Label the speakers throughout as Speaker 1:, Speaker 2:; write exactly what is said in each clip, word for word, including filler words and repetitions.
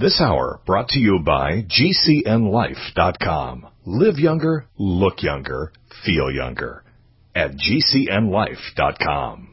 Speaker 1: This hour brought to you by G C N life dot com. Live younger, look younger, feel younger at G C N life dot com.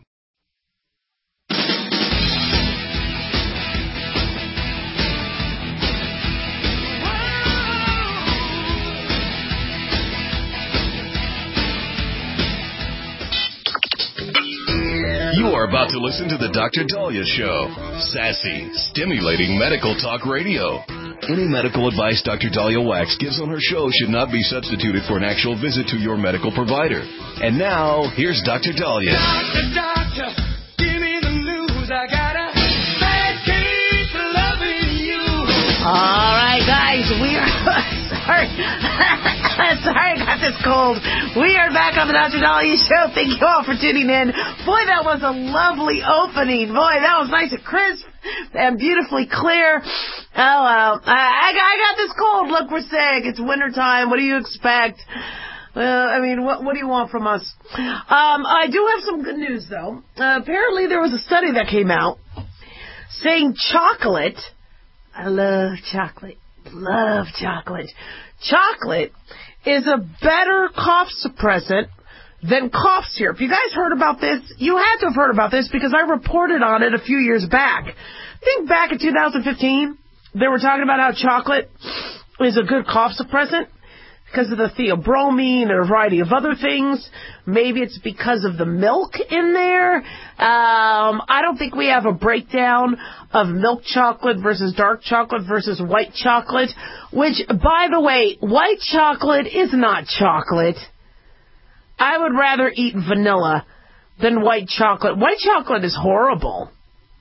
Speaker 2: You are about to listen to the Doctor Daliah Show. Sassy, stimulating medical talk radio. Any medical advice Doctor Daliah Wax gives on her show should not be substituted for an actual visit to your medical provider. And now, here's Doctor Daliah.
Speaker 3: Doctor, doctor, give me the news. I got a bad case of loving you.
Speaker 4: All right, guys, we are... Sorry. Sorry, I got this cold. We are back on the Doctor Daliah Show. Thank you all for tuning in. Boy, that was a lovely opening. Boy, that was nice and crisp and beautifully clear. Oh, well, I, I, got, I got this cold. Look, we're sick. It's wintertime. What do you expect? Well, I mean, what, what do you want from us? Um, I do have some good news, though. Uh, apparently, there was a study that came out saying chocolate. I love chocolate. Love chocolate. Chocolate is a better cough suppressant than cough syrup. You guys heard about this? You had to have heard about this because I reported on it a few years back. I think back in two thousand fifteen, they were talking about how chocolate is a good cough suppressant because of the theobromine and a variety of other things. Maybe it's because of the milk in there. Um, I don't think we have a breakdown of milk chocolate versus dark chocolate versus white chocolate, which, by the way, white chocolate is not chocolate. I would rather eat vanilla than white chocolate. White chocolate is horrible.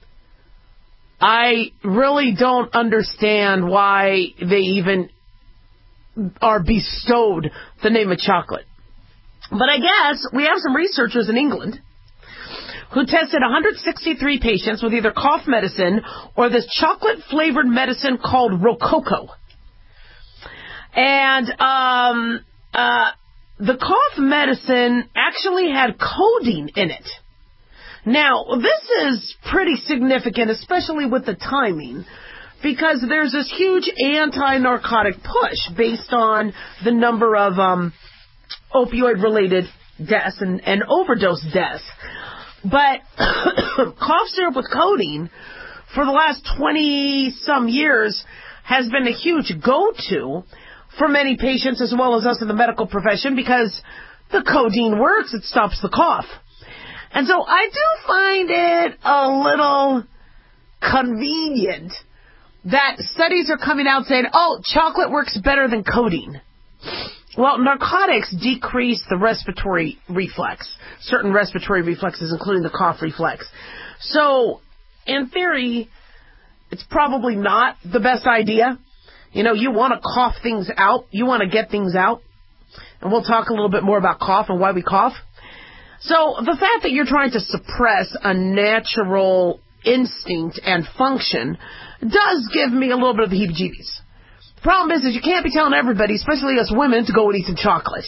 Speaker 4: I really don't understand why they even are bestowed the name of chocolate. But I guess we have some researchers in England who tested one hundred sixty-three patients with either cough medicine or this chocolate-flavored medicine called Rococo. And um, uh, the cough medicine actually had codeine in it. Now, this is pretty significant, especially with the timing, because there's this huge anti-narcotic push based on the number of um, opioid-related deaths and, and overdose deaths. But cough syrup with codeine for the last twenty-some years has been a huge go-to for many patients as well as us in the medical profession because the codeine works. It stops the cough. And so I do find it a little convenient that studies are coming out saying, oh, chocolate works better than codeine. Well, narcotics decrease the respiratory reflex, certain respiratory reflexes, including the cough reflex. So, in theory, it's probably not the best idea. You know, you want to cough things out. You want to get things out. And we'll talk a little bit more about cough and why we cough. So, the fact that you're trying to suppress a natural instinct and function does give me a little bit of the heebie-jeebies. The problem is, is you can't be telling everybody, especially us women, to go and eat some chocolate.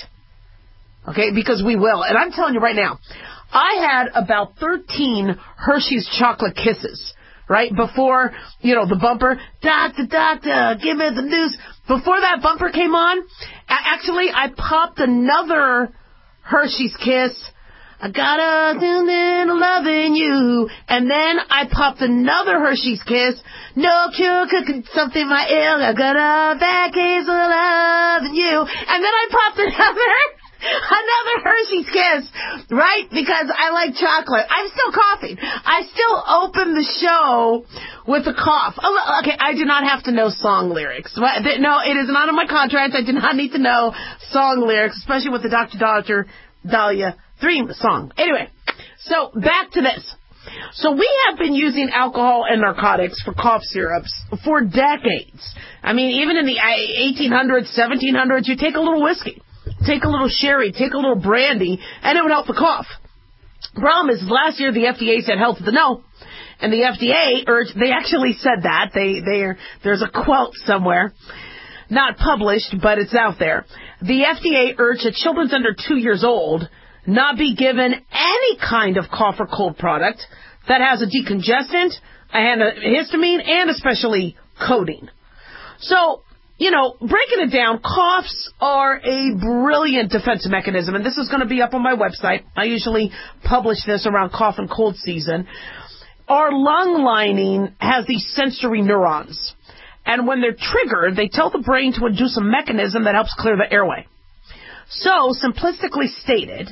Speaker 4: Okay? Because we will. And I'm telling you right now, I had about thirteen Hershey's chocolate kisses, right? Before, you know, the bumper, doctor, doctor, give me the news. Before that bumper came on, actually, I popped another Hershey's kiss. I got a feeling loving you. And then I popped another Hershey's kiss. No cure cooking something my ill. I got a bad case of loving you. And then I popped another, another Hershey's kiss, right? Because I like chocolate. I'm still coughing. I still open the show with a cough. Oh, okay, I do not have to know song lyrics. No, it is not in my contract. I do not need to know song lyrics, especially with the Doctor Doctor Daliah Dream song. Anyway, so back to this. So we have been using alcohol and narcotics for cough syrups for decades. I mean, even in the eighteen hundreds, seventeen hundreds, you take a little whiskey, take a little sherry, take a little brandy, and it would help the cough. Problem is, last year the F D A said health of the no. And the F D A urged, they actually said that. They, they are, there's a quote somewhere, not published, but it's out there. The F D A urged that children under two years old not be given any kind of cough or cold product that has a decongestant, a histamine, and especially codeine. So, you know, breaking it down, coughs are a brilliant defense mechanism, and this is going to be up on my website. I usually publish this around cough and cold season. Our lung lining has these sensory neurons, and when they're triggered, they tell the brain to induce a mechanism that helps clear the airway. So, simplistically stated,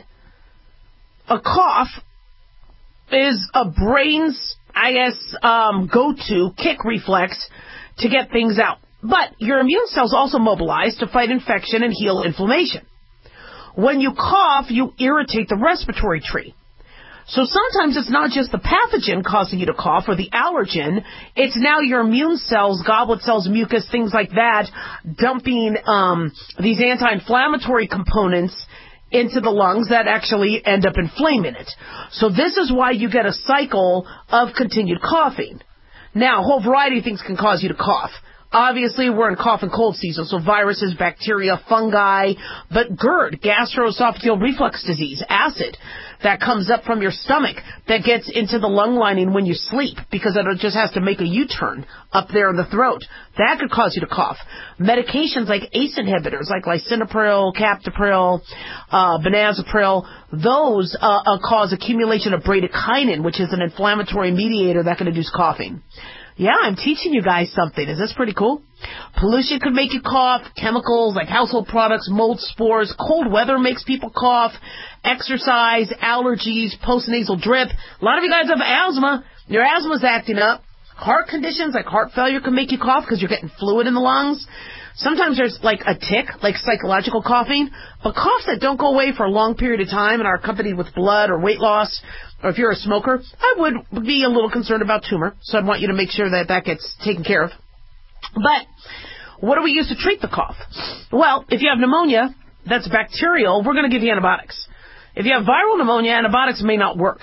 Speaker 4: a cough is a brain's, I guess, um, go-to kick reflex to get things out. But your immune cells also mobilize to fight infection and heal inflammation. When you cough, you irritate the respiratory tree. So sometimes it's not just the pathogen causing you to cough or the allergen. It's now your immune cells, goblet cells, mucus, things like that, dumping um, these anti-inflammatory components into the lungs that actually end up inflaming it. So this is why you get a cycle of continued coughing. Now, a whole variety of things can cause you to cough. Obviously, we're in cough and cold season, so viruses, bacteria, fungi, but GERD, gastroesophageal reflux disease, acid, that comes up from your stomach that gets into the lung lining when you sleep because it just has to make a U-turn up there in the throat. That could cause you to cough. Medications like A C E inhibitors, like lisinopril, captopril, uh, benazepril, those uh, uh, cause accumulation of bradykinin, which is an inflammatory mediator that can induce coughing. Yeah, I'm teaching you guys something. Is this pretty cool? Pollution could make you cough. Chemicals like household products, mold spores. Cold weather makes people cough. Exercise, allergies, postnasal drip. A lot of you guys have asthma. Your asthma's acting up. Heart conditions like heart failure can make you cough because you're getting fluid in the lungs. Sometimes there's like a tic, like psychological coughing, but coughs that don't go away for a long period of time and are accompanied with blood or weight loss, or if you're a smoker, I would be a little concerned about tumor, so I'd want you to make sure that that gets taken care of. But what do we use to treat the cough? Well, if you have pneumonia that's bacterial, we're going to give you antibiotics. If you have viral pneumonia, antibiotics may not work.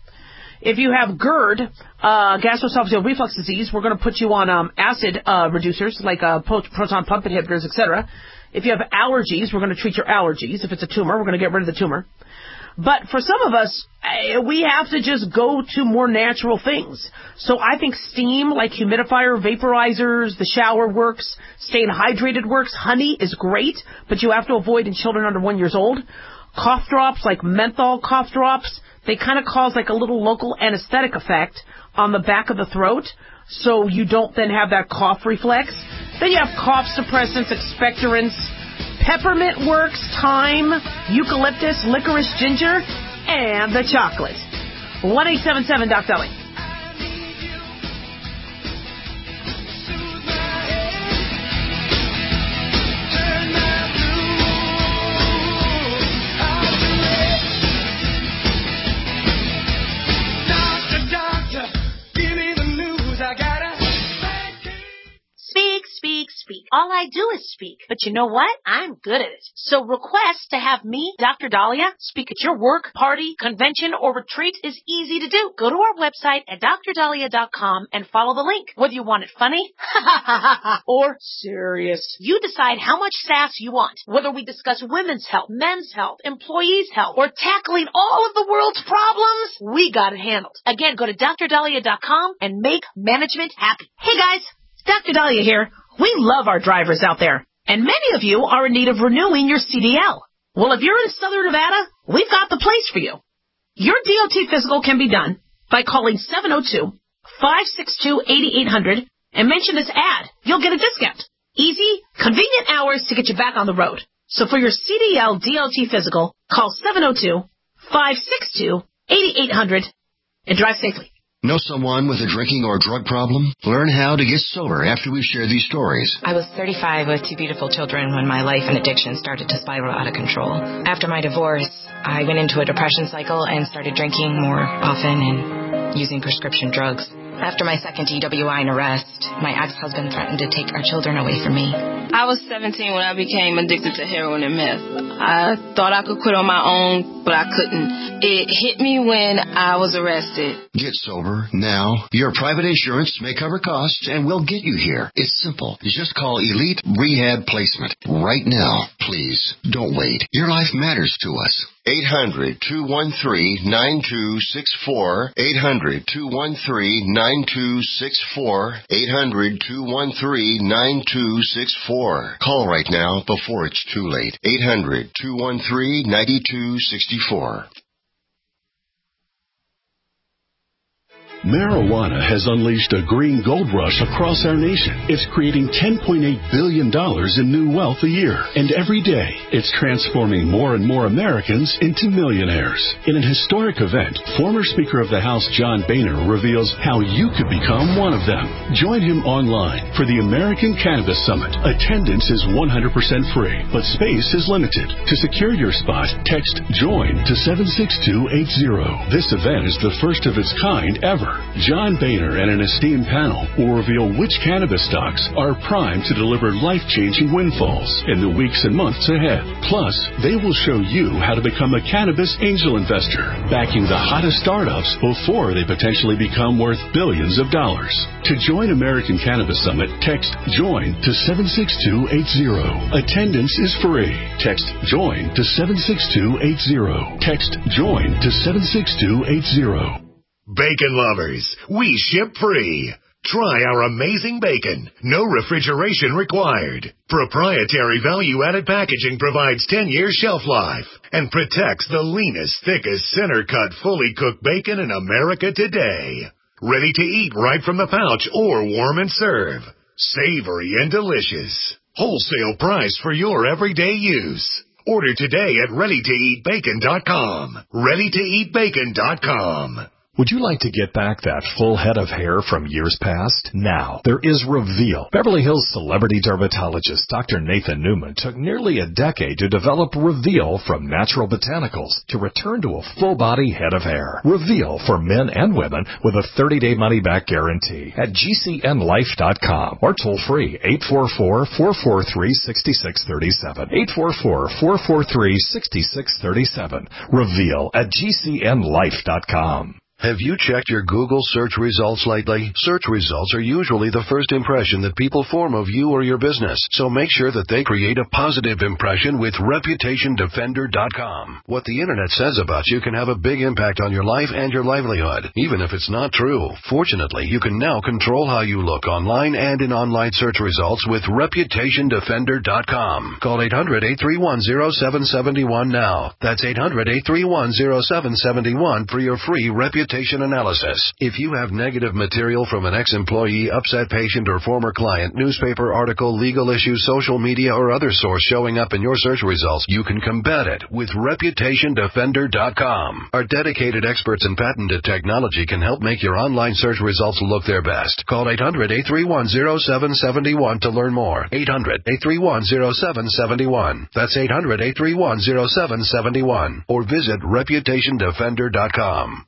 Speaker 4: If you have GERD, uh, gastroesophageal reflux disease, we're going to put you on um, acid uh, reducers like uh, proton pump inhibitors, et cetera. If you have allergies, we're going to treat your allergies. If it's a tumor, we're going to get rid of the tumor. But for some of us, we have to just go to more natural things. So I think steam, like humidifier, vaporizers, the shower works. Staying hydrated works. Honey is great, but you have to avoid in children under one years old. Cough drops, like menthol cough drops, they kind of cause like a little local anesthetic effect on the back of the throat, so you don't then have that cough reflex. Then you have cough suppressants, expectorants. Peppermint works, thyme, eucalyptus, licorice, ginger, and the chocolate. one eight seven seven Doc Dolly.
Speaker 5: Speak. All I do is speak. But you know what? I'm good at it. So request to have me, Doctor Dahlia, speak at your work, party, convention, or retreat is easy to do. Go to our website at D R dahlia dot com and follow the link. Whether you want it funny or serious, you decide how much sass you want. Whether we discuss women's health, men's health, employees' health, or tackling all of the world's problems, we got it handled. Again, go to D R dahlia dot com and make management happy. Hey guys, Doctor Dahlia here. We love our drivers out there, and many of you are in need of renewing your C D L. Well, if you're in Southern Nevada, we've got the place for you. Your D O T physical can be done by calling seven oh two, five six two, eight eight zero zero and mention this ad. You'll get a discount. Easy, convenient hours to get you back on the road. So for your C D L D O T physical, call seven oh two, five six two, eight eight zero zero and drive safely.
Speaker 6: Know someone with a drinking or drug problem? Learn how to get sober after we share these stories.
Speaker 7: I was thirty-five with two beautiful children when my life and addiction started to spiral out of control. After my divorce, I went into a depression cycle and started drinking more often and using prescription drugs. After my second D W I and arrest, my ex-husband threatened to take our children away from me.
Speaker 8: I was seventeen when I became addicted to heroin and meth. I thought I could quit on my own, but I couldn't. It hit me when I was arrested.
Speaker 6: Get sober now. Your private insurance may cover costs and we'll get you here. It's simple. Just call Elite Rehab Placement right now. Please, don't wait. Your life matters to us. eight hundred, two one three, nine two six four. eight hundred, two one three, nine two six four. eight hundred, two one three, nine two six four. Call right now before it's too late. eight hundred, two one three, nine two six four.
Speaker 9: Marijuana has unleashed a green gold rush across our nation. It's creating ten point eight billion dollars in new wealth a year. And every day, it's transforming more and more Americans into millionaires. In an historic event, former Speaker of the House John Boehner reveals how you could become one of them. Join him online for the American Cannabis Summit. Attendance is one hundred percent free, but space is limited. To secure your spot, text JOIN to seven six two eight zero. This event is the first of its kind ever. John Boehner and an esteemed panel will reveal which cannabis stocks are primed to deliver life-changing windfalls in the weeks and months ahead. Plus, they will show you how to become a cannabis angel investor, backing the hottest startups before they potentially become worth billions of dollars. To join American Cannabis Summit, text JOIN to seven six two eight zero. Attendance is free. Text JOIN to seven six two eight zero. Text JOIN to seven six two eight zero.
Speaker 1: Bacon lovers, we ship free. Try our amazing bacon. No refrigeration required. Proprietary value-added packaging provides ten years shelf life and protects the leanest, thickest, center-cut, fully cooked bacon in America today. Ready to eat right from the pouch or warm and serve. Savory and delicious. Wholesale price for your everyday use. Order today at ready to eat bacon dot com. ready to eat bacon dot com.
Speaker 10: Would you like to get back that full head of hair from years past? Now, there is Reveal. Beverly Hills celebrity dermatologist Doctor Nathan Newman took nearly a decade to develop Reveal from natural botanicals to return to a full-body head of hair. Reveal for men and women with a thirty-day money-back guarantee at G C N life dot com or toll-free eight four four, four four three, six six three seven. eight four four, four four three, six six three seven. Reveal at G C N life dot com.
Speaker 11: Have you checked your Google search results lately? Search results are usually the first impression that people form of you or your business, so make sure that they create a positive impression with reputation defender dot com. What the internet says about you can have a big impact on your life and your livelihood, even if it's not true. Fortunately, you can now control how you look online and in online search results with reputation defender dot com. Call eight hundred, eight three one, zero seven seven one now. That's eight hundred, eight three one, zero seven seven one for your free reputation analysis. If you have negative material from an ex-employee, upset patient, or former client, newspaper article, legal issue, social media, or other source showing up in your search results, you can combat it with reputation defender dot com. Our dedicated experts in patented technology can help make your online search results look their best. Call eight hundred, eight three one, zero seven seven one to learn more. eight hundred, eight three one, zero seven seven one. That's eight hundred, eight three one, zero seven seven one. Or visit reputation defender dot com.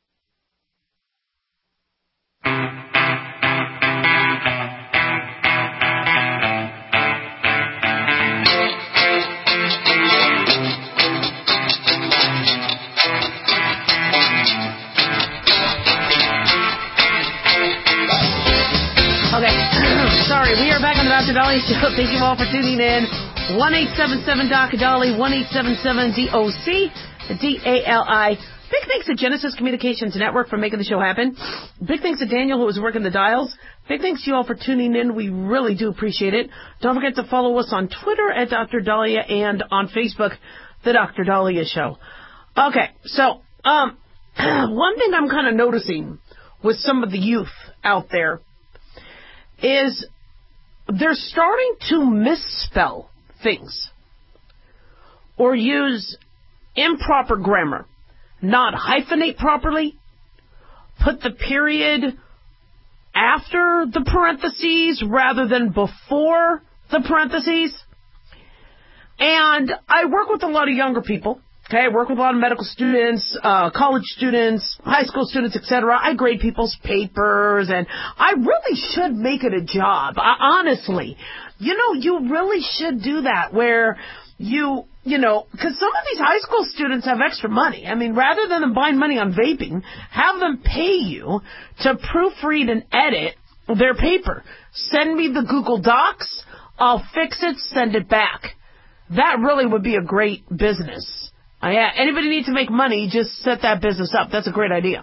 Speaker 4: Sorry, we are back on the Doctor Dolly Show. Thank you all for tuning in. one eight seven seven Doctor Dolly, one eight seven seven D O C D A L I. Big thanks to Genesis Communications Network for making the show happen. Big thanks to Daniel, who was working the dials. Big thanks to you all for tuning in. We really do appreciate it. Don't forget to follow us on Twitter at Doctor Dahlia and on Facebook, The Doctor Dahlia Show. Okay, so um, one thing I'm kind of noticing with some of the youth out there is they're starting to misspell things or use improper grammar, not hyphenate properly, put the period after the parentheses rather than before the parentheses. And I work with a lot of younger people. Okay, I work with a lot of medical students, uh, college students, high school students, et cetera. I grade people's papers, and I really should make it a job. I, honestly, you know, you really should do that where you, you know, because some of these high school students have extra money. I mean, rather than them buying money on vaping, have them pay you to proofread and edit their paper. Send me the Google Docs. I'll fix it, send it back. That really would be a great business Uh, yeah, anybody need to make money, just set that business up. That's a great idea.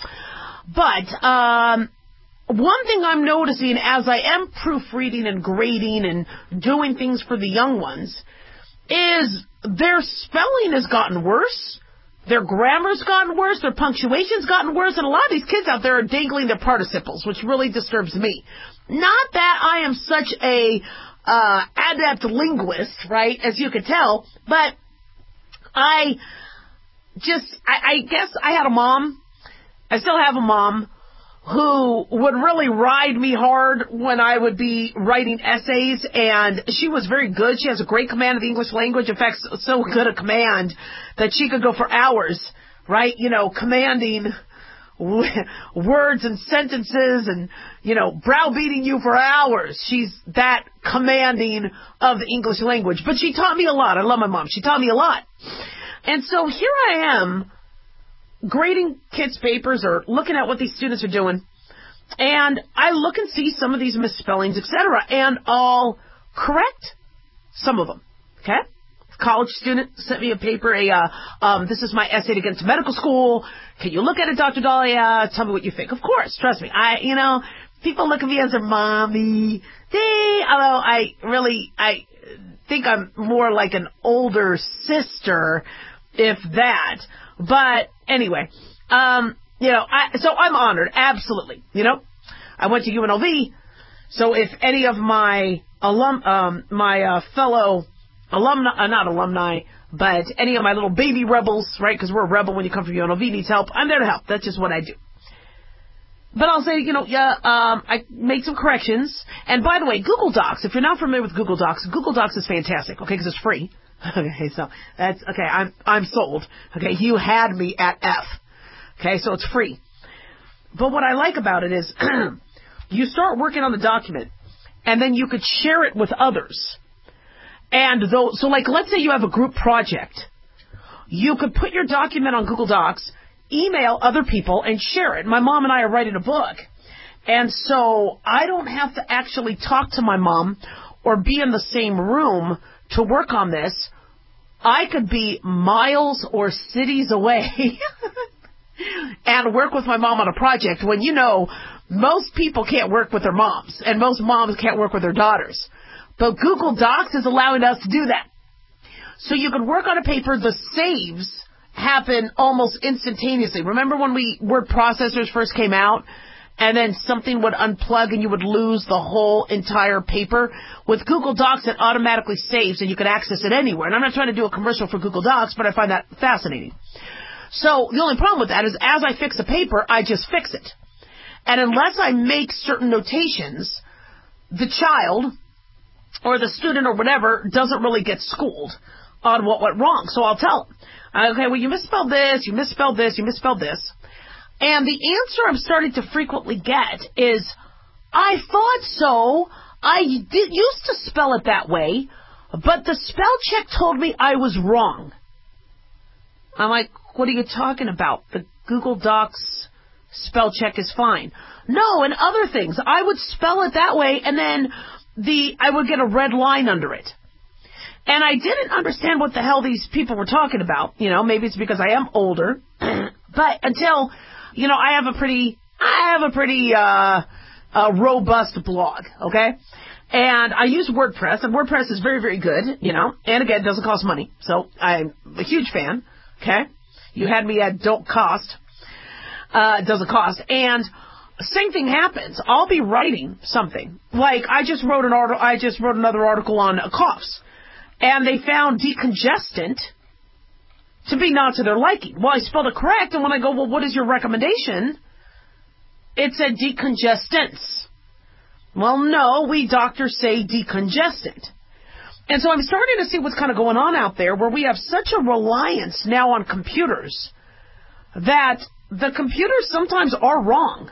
Speaker 4: But um, one thing I'm noticing as I am proofreading and grading and doing things for the young ones is their spelling has gotten worse. Their grammar's gotten worse. Their punctuation's gotten worse. And a lot of these kids out there are dangling their participles, which really disturbs me. Not that I am such a uh, adept linguist, right, as you could tell, but I just, I, I guess I had a mom, I still have a mom, who would really ride me hard when I would be writing essays, and she was very good. She has a great command of the English language. In fact, so good a command that she could go for hours, right, you know, commanding w- words and sentences and, you know, browbeating you for hours. She's that commanding of the English language. But she taught me a lot. I love my mom. She taught me a lot. And so here I am grading kids' papers or looking at what these students are doing, and I look and see some of these misspellings, et cetera, and I'll correct some of them, okay? College student sent me a paper, a uh, um, this is my essay to get into medical school. Can you look at it, Doctor Dahlia? Tell me what you think. Of course, trust me. I, you know, people look at me as their mommy. They, although I really, I think I'm more like an older sister, if that. But anyway, um, you know, I, so I'm honored, absolutely. You know, I went to U N L V, so if any of my alum, um, my uh, fellow alumni, uh, not alumni, but any of my little baby rebels, right? Because we're a rebel when you come from U N L V, needs help. I'm there to help. That's just what I do. But I'll say, you know, yeah, um, I make some corrections. And by the way, Google Docs. If you're not familiar with Google Docs, Google Docs is fantastic. Okay, because it's free. Okay, so that's okay. I'm I'm sold. Okay, you had me at F. Okay, so it's free. But what I like about it is you start working on the document, and then you could share it with others. And though, so like, let's say you have a group project, you could put your document on Google Docs, email other people, and share it. My mom and I are writing a book, and so I don't have to actually talk to my mom or be in the same room to work on this. I could be miles or cities away and work with my mom on a project when, you know, most people can't work with their moms and most moms can't work with their daughters. But Google Docs is allowing us to do that. So you can work on a paper. The saves happen almost instantaneously. Remember when we word processors first came out? And then something would unplug and you would lose the whole entire paper. With Google Docs, it automatically saves and you can access it anywhere. And I'm not trying to do a commercial for Google Docs, but I find that fascinating. So the only problem with that is as I fix a paper, I just fix it. And unless I make certain notations, the child or the student or whatever doesn't really get schooled on what went wrong. So I'll tell them, okay, well, you misspelled this, you misspelled this, you misspelled this. And the answer I'm starting to frequently get is, I thought so. I did, used to spell it that way, but the spell check told me I was wrong. I'm like, what are you talking about? The Google Docs spell check is fine. No, and other things. I would spell it that way, and then the I would get a red line under it. And I didn't understand what the hell these people were talking about. You know, maybe it's because I am older, but until... You know, I have a pretty, I have a pretty uh, uh, robust blog, okay? And I use WordPress, and WordPress is very, very good, you know. And again, it doesn't cost money, so I'm a huge fan, okay? You had me at don't cost. Uh, it doesn't cost. And same thing happens. I'll be writing something. Like, I just wrote an article, I just wrote another article on uh, coughs. And they found decongestant to be not to their liking. Well, I spelled it correct, and when I go, well, what is your recommendation? It said decongestants. Well, no, we doctors say decongestant. And so I'm starting to see what's kind of going on out there where we have such a reliance now on computers that the computers sometimes are wrong.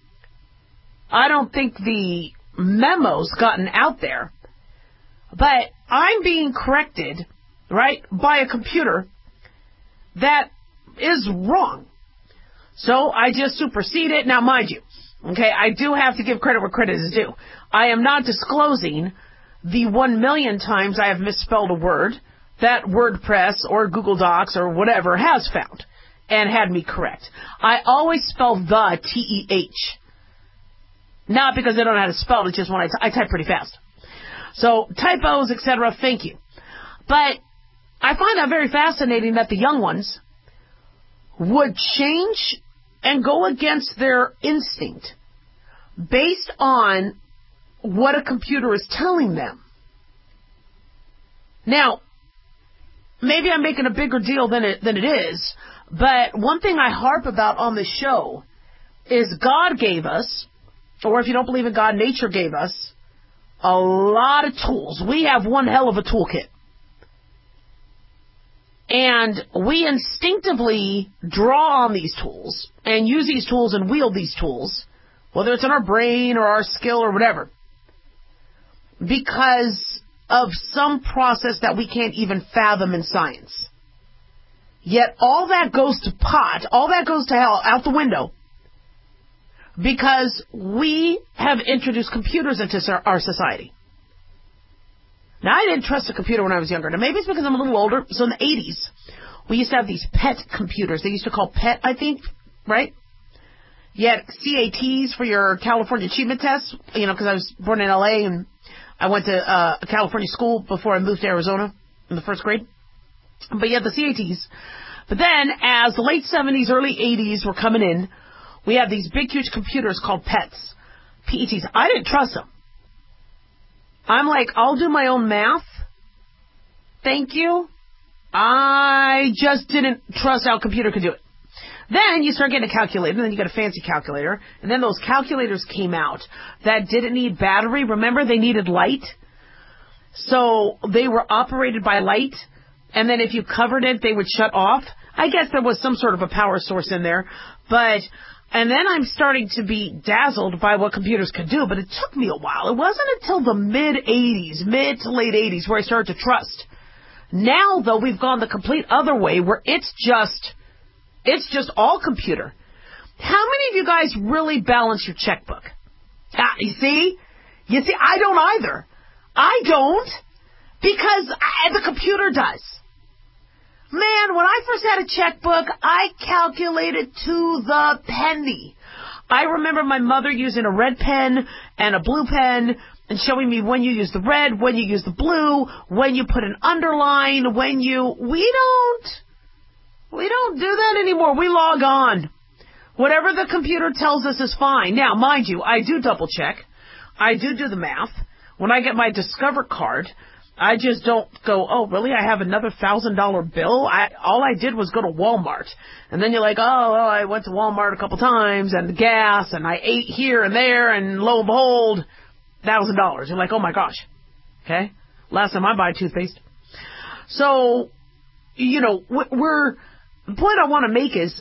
Speaker 4: I don't think the memo's gotten out there, but I'm being corrected, right, by a computer that is wrong. So I just supersede it. Now, mind you, okay, I do have to give credit where credit is due. I am not disclosing the one million times I have misspelled a word. that WordPress or Google Docs or whatever has found and had me correct. I always spell the, T E H. Not because I don't know how to spell it, just when I, t- I type pretty fast. So typos, et cetera, thank you. But I find that very fascinating that the young ones would change and go against their instinct based on what a computer is telling them. Now, maybe I'm making a bigger deal than it than it is, but one thing I harp about on the show is God gave us, or if you don't believe in God, nature gave us, a lot of tools. We have one hell of a toolkit. And we instinctively draw on these tools and use these tools and wield these tools, whether it's in our brain or our skill or whatever, because of some process that we can't even fathom in science. Yet all that goes to pot, all that goes to hell, out the window, because we have introduced computers into our society. Now, I didn't trust a computer when I was younger. Now, maybe it's because I'm a little older. So in the eighties, we used to have these PET computers. They used to call PET, I think, right? You had C A Ts for your California Achievement Test, you know, because I was born in L A and I went to uh, a California school before I moved to Arizona in the first grade. But you had the C A Ts. But then, as the late seventies, early eighties were coming in, we had these big, huge computers called PETs, P E Ts. I didn't trust them. I'm like, I'll do my own math. Thank you. I just didn't trust how a computer could do it. Then you start getting a calculator, and then you get a fancy calculator, and then those calculators came out that didn't need battery. Remember, they needed light. So they were operated by light, and then if you covered it, they would shut off. I guess there was some sort of a power source in there, but... And then I'm starting to be dazzled by what computers could do, but it took me a while. It wasn't until the mid-eighties, mid to late eighties, where I started to trust. Now, though, we've gone the complete other way, where it's just, it's just all computer. How many of you guys really balance your checkbook? Ah, you see? You see, I don't either. I don't, because I, the computer does. Man, when I first had a checkbook, I calculated to the penny. I remember my mother using a red pen and a blue pen and showing me when you use the red, when you use the blue, when you put an underline, when you... We don't... We don't do that anymore. We log on. Whatever the computer tells us is fine. Now, mind you, I do double check. I do do the math. When I get my Discover card... I just don't go, oh, really? I have another one thousand dollars bill? I, all I did was go to Walmart. And then you're like, oh, well, I went to Walmart a couple times and gas and I ate here and there and lo and behold, one thousand dollars. You're like, oh, my gosh. Okay? Last time I buy toothpaste. So, you know, we're, the point I want to make is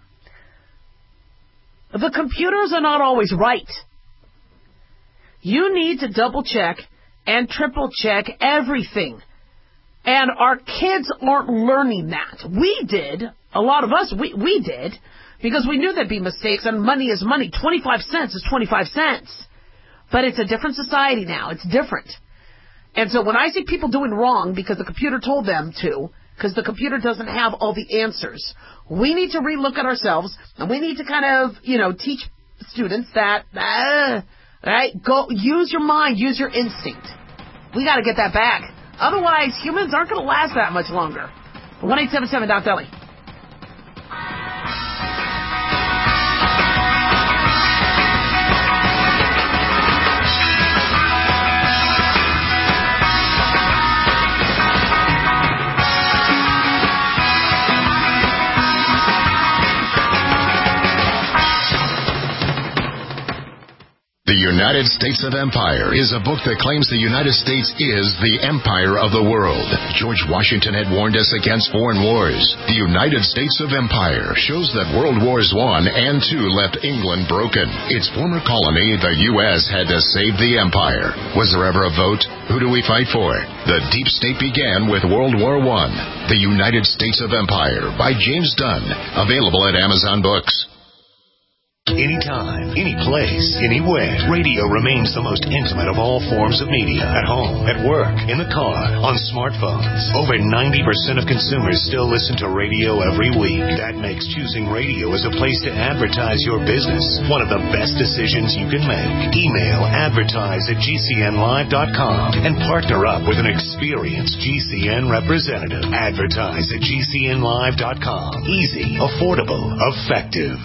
Speaker 4: the computers are not always right. You need to double check and triple check everything. And our kids aren't learning that. We did. A lot of us, we, we did. Because we knew there'd be mistakes, and money is money. twenty-five cents is twenty-five cents. But it's a different society now. It's different. And so when I see people doing wrong because the computer told them to, because the computer doesn't have all the answers, we need to relook at ourselves, and we need to kind of, you know, teach students that, uh, right, go, use your mind, use your instinct. We got to get that back. Otherwise, humans aren't going to last that much longer. one eight seven seven Doc Deli.
Speaker 1: The United States of Empire is a book that claims the United States is the empire of the world. George Washington had warned us against foreign wars. The United States of Empire shows that World Wars One and Two left England broken. Its former colony, the U S, had to save the empire. Was there ever a vote? Who do we fight for? The deep state began with World War One. The United States of Empire by James Dunn. Available at Amazon Books. Anytime, any place, anywhere. Radio remains the most intimate of all forms of media. At home, at work, in the car, on smartphones. Over ninety percent of consumers still listen to radio every week. That makes choosing radio as a place to advertise your business one of the best decisions you can make. Email advertise at G C N live dot com and partner up with an experienced G C N representative. Advertise at G C N live dot com. Easy, affordable, effective.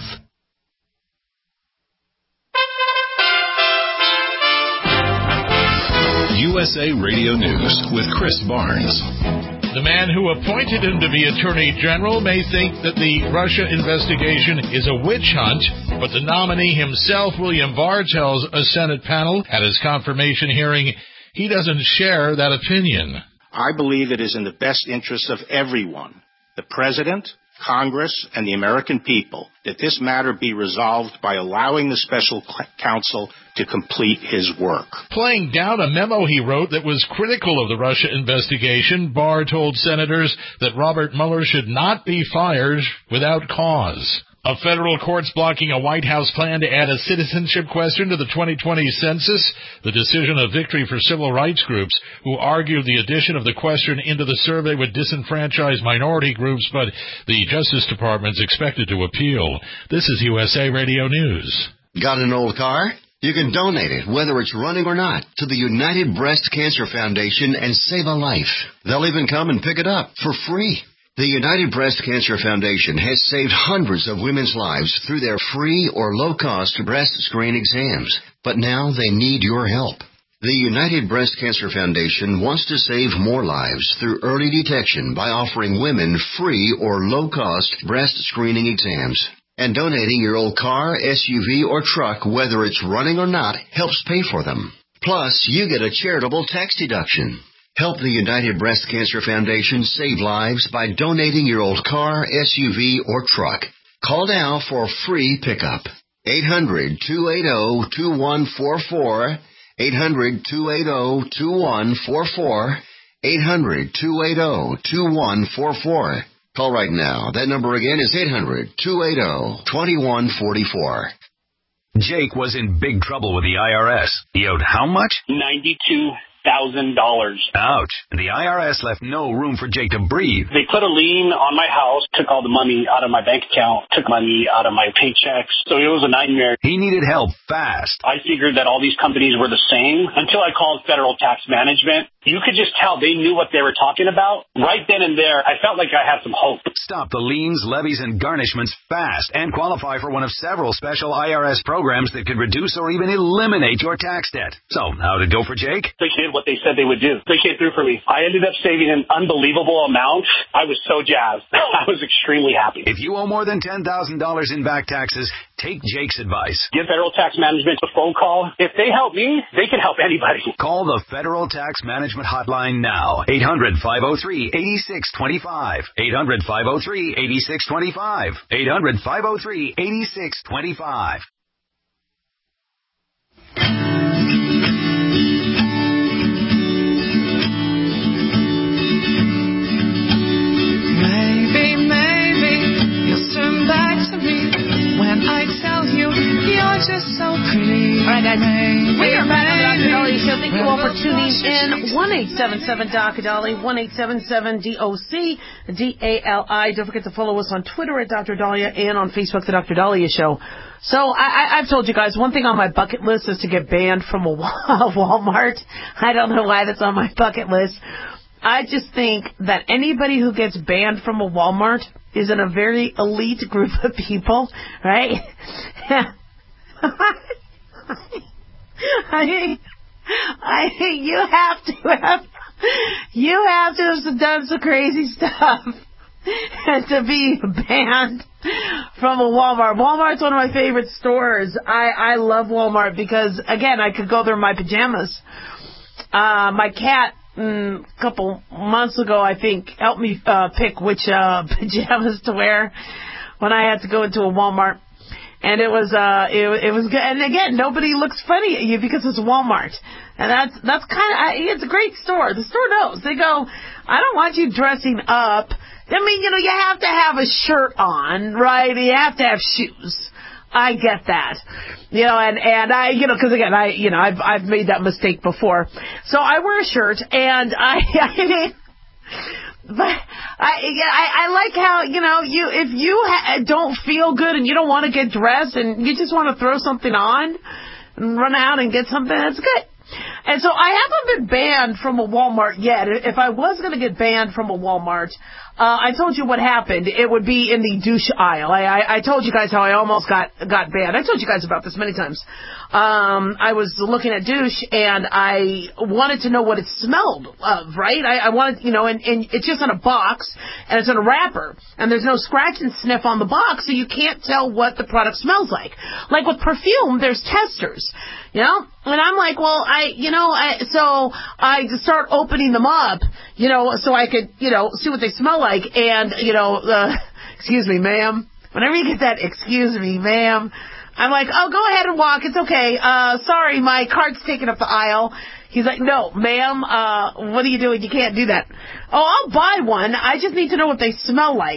Speaker 2: U S A Radio News with Chris Barnes.
Speaker 12: The man who appointed him to be Attorney General may think that the Russia investigation is a witch hunt, but the nominee himself, William Barr, tells a Senate panel at his confirmation hearing he doesn't share that opinion.
Speaker 13: I believe it is in the best interest of everyone, the President, Congress, and the American people, that this matter be resolved by allowing the special counsel to complete his work.
Speaker 12: Playing down a memo he wrote that was critical of the Russia investigation, Barr told senators that Robert Mueller should not be fired without cause. A federal court's blocking a White House plan to add a citizenship question to the twenty twenty census, the decision a victory for civil rights groups who argued the addition of the question into the survey would disenfranchise minority groups, but the Justice Department's expected to appeal. This is U S A Radio News.
Speaker 6: Got an old car? You can donate it, whether it's running or not, to the United Breast Cancer Foundation and save a life. They'll even come and pick it up for free. The United Breast Cancer Foundation has saved hundreds of women's lives through their free or low-cost breast screen exams, but now they need your help. The United Breast Cancer Foundation wants to save more lives through early detection by offering women free or low-cost breast screening exams. And donating your old car, S U V, or truck, whether it's running or not, helps pay for them. Plus, you get a charitable tax deduction. Help the United Breast Cancer Foundation save lives by donating your old car, S U V, or truck. Call now for a free pickup. eight hundred, two eight zero, two one four four. eight hundred, two eight zero, two one four four. eight hundred, two eight zero, two one four four. Call right now. That number again is eight hundred, two eight zero, two one four four.
Speaker 14: Jake was in big trouble with the I R S. He owed how much?
Speaker 15: ninety-two thousand dollars.
Speaker 14: Ouch. And the I R S left no room for Jake to breathe.
Speaker 15: They put a lien on my house, took all the money out of my bank account, took money out of my paychecks. So it was a nightmare.
Speaker 14: He needed help fast.
Speaker 15: I figured that all these companies were the same until I called Federal Tax Management. You could just tell they knew what they were talking about. Right then and there, I felt like I had some hope.
Speaker 14: Stop the liens, levies, and garnishments fast and qualify for one of several special I R S programs that could reduce or even eliminate your tax debt. So, how'd it go for Jake?
Speaker 15: They did what they said they would do. They came through for me. I ended up saving an unbelievable amount. I was so jazzed. I was extremely happy.
Speaker 14: If you owe more than ten thousand dollars in back taxes, take Jake's advice.
Speaker 15: Give Federal Tax Management a phone call. If they help me, they can help anybody.
Speaker 14: Call the Federal Tax Management Hotline now. eight hundred, five oh three, eight six two five. eight hundred, five oh three, eight six two five. eight hundred, five oh three, eight six two five.
Speaker 3: Maybe, maybe you'll turn back to me when I tell you you're just so pretty.
Speaker 4: All right, guys. We are back on the Doctor Dolly Show. Thank you all for tuning in. one eight seven seven Doctor Dolly, one eight seven seven D O C D A L I. Don't forget to follow us on Twitter at Doctor Dahlia and on Facebook, The Doctor Dahlia Show. So I, I, I've told you guys, one thing on my bucket list is to get banned from a Walmart. I don't know why that's on my bucket list. I just think that anybody who gets banned from a Walmart is in a very elite group of people, right? I, I think you have to have, you have to have done some crazy stuff to be banned from a Walmart. Walmart's one of my favorite stores. I, I love Walmart because, again, I could go there in my pajamas. Uh, my cat, mm, a couple months ago, I think, helped me uh, pick which uh, pajamas to wear when I had to go into a Walmart. And it was, uh, it, it was good. And again, nobody looks funny at you because it's Walmart. And that's, that's kind of, it's a great store. The store knows. They go, I don't want you dressing up. I mean, you know, you have to have a shirt on, right? You have to have shoes. I get that. You know, and, and I, you know, because again, I, you know, I've, I've made that mistake before. So I wear a shirt, and I, I mean, but I, I, I like how, you know, you, if you ha- don't feel good and you don't want to get dressed and you just want to throw something on and run out and get something, that's good. And so I haven't been banned from a Walmart yet. If I was going to get banned from a Walmart, uh, I told you what happened. It would be in the douche aisle. I, I, I told you guys how I almost got, got banned. I told you guys about this many times. Um, I was looking at douche, and I wanted to know what it smelled of, right? I, I wanted, you know, and, and it's just in a box, and it's in a wrapper, and there's no scratch and sniff on the box, so you can't tell what the product smells like. Like with perfume, there's testers, you know? And I'm like, well, I, you know, I, so I just start opening them up, you know, so I could, you know, see what they smell like, and, you know, uh, excuse me, ma'am. Whenever you get that, excuse me, ma'am, I'm like, oh, go ahead and walk. It's okay. Uh, sorry, my cart's taking up the aisle. He's like, no, ma'am, uh, what are you doing? You can't do that. Oh, I'll buy one. I just need to know what they smell like.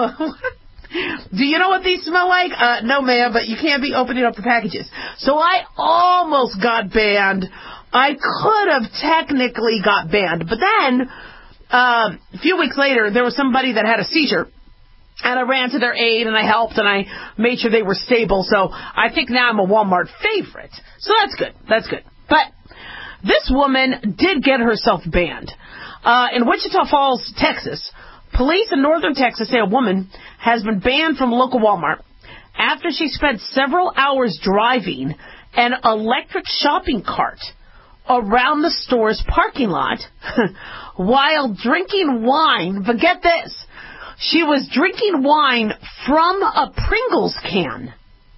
Speaker 4: Do you know what these smell like? Uh, no, ma'am, but you can't be opening up the packages. So I almost got banned. I could have technically got banned. But then, uh, a few weeks later, there was somebody that had a seizure. And I ran to their aid, and I helped, and I made sure they were stable. So I think now I'm a Walmart favorite. So that's good. That's good. But this woman did get herself banned. Uh, in Wichita Falls, Texas, police in northern Texas say a woman has been banned from a local Walmart after she spent several hours driving an electric shopping cart around the store's parking lot while drinking wine. But get this. She was drinking wine from a Pringles can.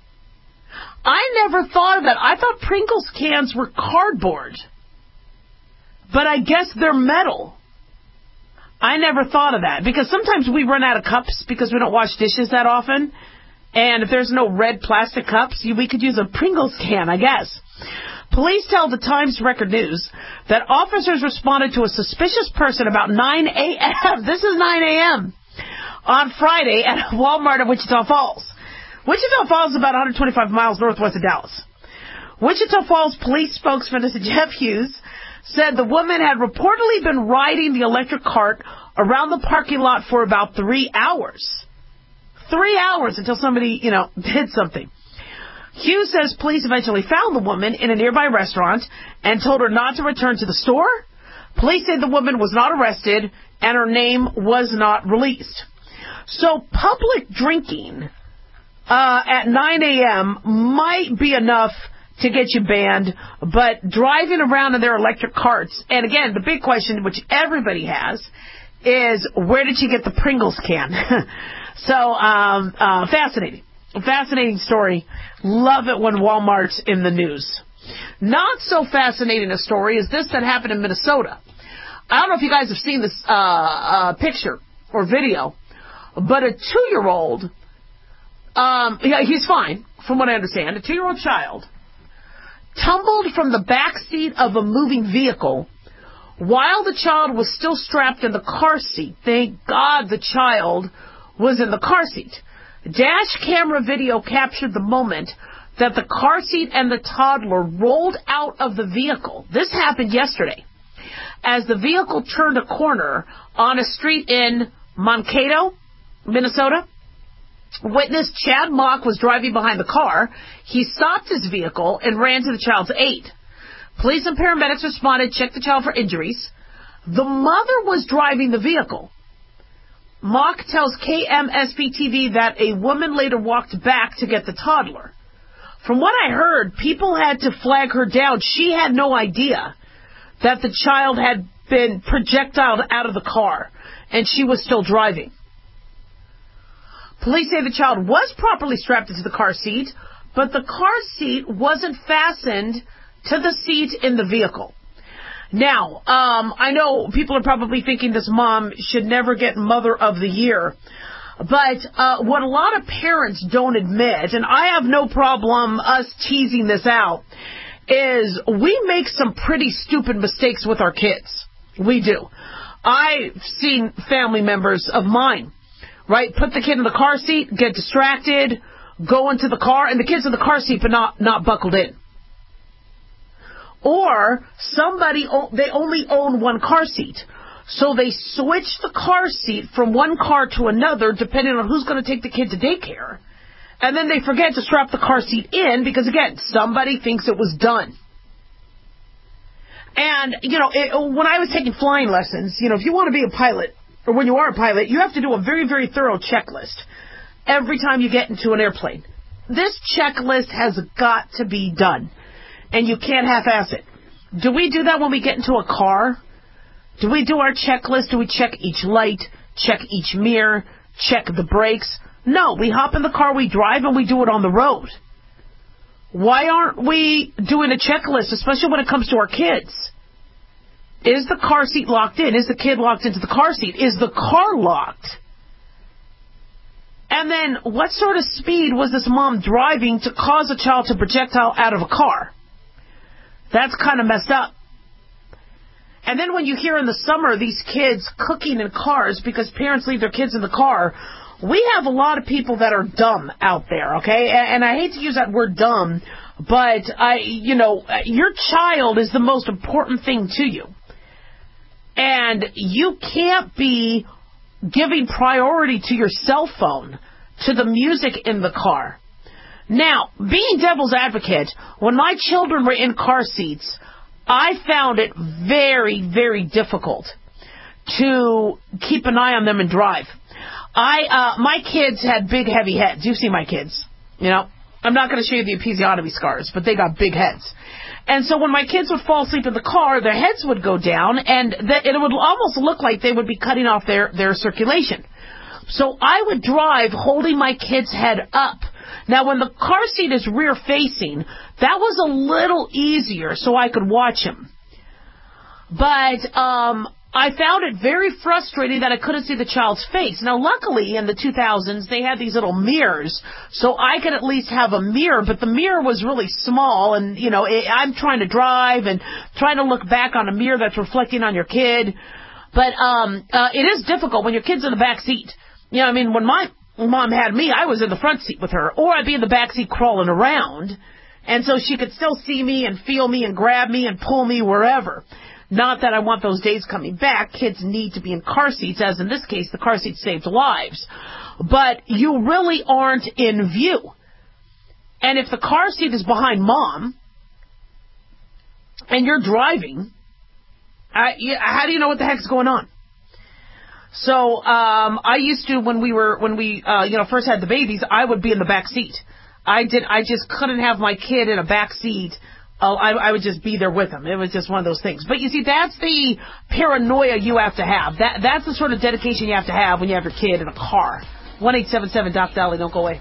Speaker 4: I never thought of that. I thought Pringles cans were cardboard. But I guess they're metal. I never thought of that. Because sometimes we run out of cups because we don't wash dishes that often. And if there's no red plastic cups, we could use a Pringles can, I guess. Police tell the Times Record News that officers responded to a suspicious person about nine a.m. This is nine a.m. on Friday at a Walmart in Wichita Falls. Wichita Falls is about one hundred twenty-five miles northwest of Dallas. Wichita Falls police spokesman Jeff Hughes said the woman had reportedly been riding the electric cart around the parking lot for about three hours. Three hours until somebody, you know, did something. Hughes says police eventually found the woman in a nearby restaurant and told her not to return to the store. Police said the woman was not arrested and her name was not released. So public drinking uh, at nine a.m. might be enough to get you banned, but driving around in their electric carts, and again, the big question, which everybody has, is where did you get the Pringles can? so, um, uh, fascinating. Fascinating story. Love it when Walmart's in the news. Not so fascinating a story is this that happened in Minnesota. I don't know if you guys have seen this uh, uh, picture or video, but a two-year-old, um, yeah, he's fine, from what I understand, a two-year-old child tumbled from the back seat of a moving vehicle while the child was still strapped in the car seat. Thank God the child was in the car seat. Dash camera video captured the moment that the car seat and the toddler rolled out of the vehicle. This happened yesterday as the vehicle turned a corner on a street in Mankato, Minnesota. Witness Chad Mock was driving behind the car. He stopped his vehicle and ran to the child's aid. Police and paramedics responded, checked the child for injuries. The mother was driving the vehicle. Mock tells K M S P T V that a woman later walked back to get the toddler. From what I heard, people had to flag her down. She had no idea that the child had been projectiled out of the car, and she was still driving. Police say the child was properly strapped into the car seat, but the car seat wasn't fastened to the seat in the vehicle. Now, um, I know people are probably thinking this mom should never get Mother of the Year, but uh, what a lot of parents don't admit, and I have no problem us teasing this out, is we make some pretty stupid mistakes with our kids. We do. I've seen family members of mine, right, put the kid in the car seat, get distracted, go into the car and the kid's in the car seat but not, not buckled in. Or somebody, they only own one car seat. So they switch the car seat from one car to another depending on who's going to take the kid to daycare. And then they forget to strap the car seat in because, again, somebody thinks it was done. And, you know, it, when I was taking flying lessons, you know, if you want to be a pilot, or when you are a pilot, you have to do a very, very thorough checklist every time you get into an airplane. This checklist has got to be done, and you can't half-ass it. Do we do that when we get into a car? Do we do our checklist? Do we check each light, check each mirror, check the brakes? No, we hop in the car, we drive, and we do it on the road. Why aren't we doing a checklist, especially when it comes to our kids? Is the car seat locked in? Is the kid locked into the car seat? Is the car locked? And then what sort of speed was this mom driving to cause a child to projectile out of a car? That's kind of messed up. And then when you hear in the summer these kids cooking in cars because parents leave their kids in the car, we have a lot of people that are dumb out there, okay? And I hate to use that word dumb, but, I, you know, your child is the most important thing to you. And you can't be giving priority to your cell phone, to the music in the car. Now, being devil's advocate, when my children were in car seats, I found it very, very difficult to keep an eye on them and drive. I, uh, my kids had big, heavy heads. You've seen my kids. You know, I'm not going to show you the episiotomy scars, but they got big heads. And so when my kids would fall asleep in the car, their heads would go down, and th- it would almost look like they would be cutting off their, their circulation. So I would drive holding my kid's head up. Now, when the car seat is rear-facing, that was a little easier so I could watch him. But um, I found it very frustrating that I couldn't see the child's face. Now, luckily, in the two thousands, they had these little mirrors, so I could at least have a mirror, but the mirror was really small, and, you know, it, I'm trying to drive and trying to look back on a mirror that's reflecting on your kid. But um, uh, it is difficult when your kid's in the back seat. You know, I mean, when my mom had me, I was in the front seat with her, or I'd be in the back seat crawling around, and so she could still see me and feel me and grab me and pull me wherever. Not that I want those days coming back. Kids need to be in car seats, as in this case, the car seat saved lives. But you really aren't in view. And if the car seat is behind mom, and you're driving, I, how do you know what the heck's going on? So um, I used to, when we were, when we, uh, you know, first had the babies, I would be in the back seat. I did, I just couldn't have my kid in a back seat. Oh, I, I would just be there with him. It was just one of those things. But you see, that's the paranoia you have to have. That that's the sort of dedication you have to have when you have your kid in a car. one eight seven seven Doc Dolly. Don't go away.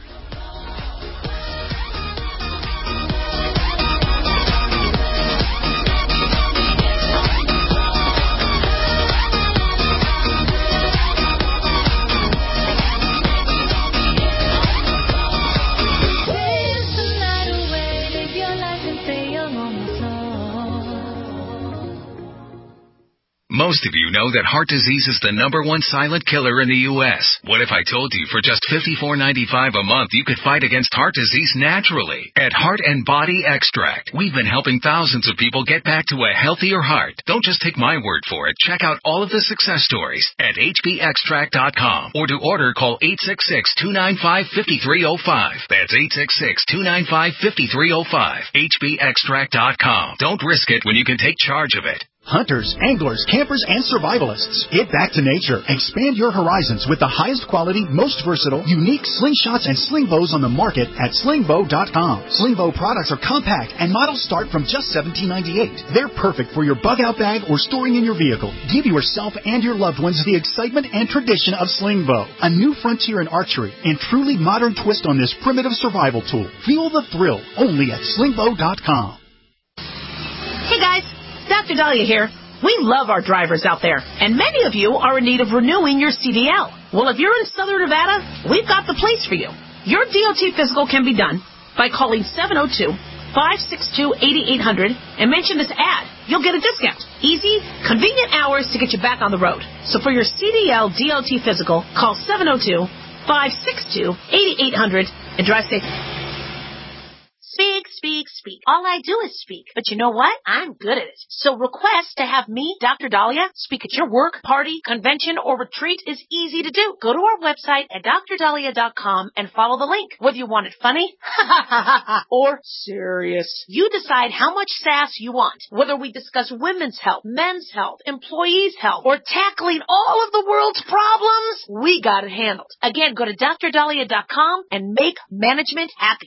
Speaker 16: Most of you know that heart disease is the number one silent killer in the U S What if I told you for just fifty-four ninety-five a month you could fight against heart disease naturally? At Heart and Body Extract, we've been helping thousands of people get back to a healthier heart. Don't just take my word for it. Check out all of the success stories at H B extract dot com, or to order, call eight six six, two nine five, five three zero five. That's eight six six, two nine five, five three zero five. H B extract dot com. Don't risk it when you can take charge of it.
Speaker 17: Hunters, anglers, campers, and survivalists, get back to nature. Expand your horizons with the highest quality, most versatile, unique slingshots and sling bows on the market at sling bow dot com. Sling bow products are compact and models start from just seventeen ninety-eight. They're perfect for your bug out bag or storing in your vehicle. Give yourself and your loved ones the excitement and tradition of sling bow, a new frontier in archery and truly modern twist on this primitive survival tool. Feel the thrill only at sling bow dot com.
Speaker 5: Hey guys, Doctor Dahlia here. We love our drivers out there, and many of you are in need of renewing your C D L. Well, if you're in Southern Nevada, we've got the place for you. Your D O T physical can be done by calling seven oh two, five six two, eight eight zero zero and mention this ad. You'll get a discount. Easy, convenient hours to get you back on the road. So for your C D L D O T physical, call seven oh two, five six two, eight eight zero zero
Speaker 18: and drive safe.
Speaker 5: Speak, speak, speak. All I do is speak. But you know what? I'm good at it. So request to have me, Doctor Dahlia, speak at your work, party, convention, or retreat is easy to do. Go to our website at dr dahlia dot com and follow the link. Whether you want it funny or serious, you decide how much sass you want. Whether we discuss women's health, men's health, employees' health, or tackling all of the world's problems, we got it handled. Again, go to dr dahlia dot com and make management happy.